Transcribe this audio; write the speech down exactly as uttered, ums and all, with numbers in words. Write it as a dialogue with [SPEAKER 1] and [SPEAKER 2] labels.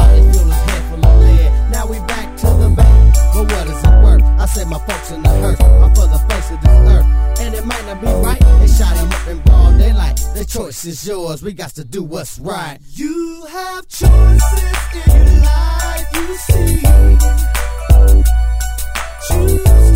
[SPEAKER 1] Hardly fuel his head full of lead. Now we back to the bank, but what is it worth? I said my folks in the hearse are for the face of this earth, and it might not be right. They shot him up in broad daylight. The choice is yours. We got to do what's right.
[SPEAKER 2] You have choices in your life, you see. Choose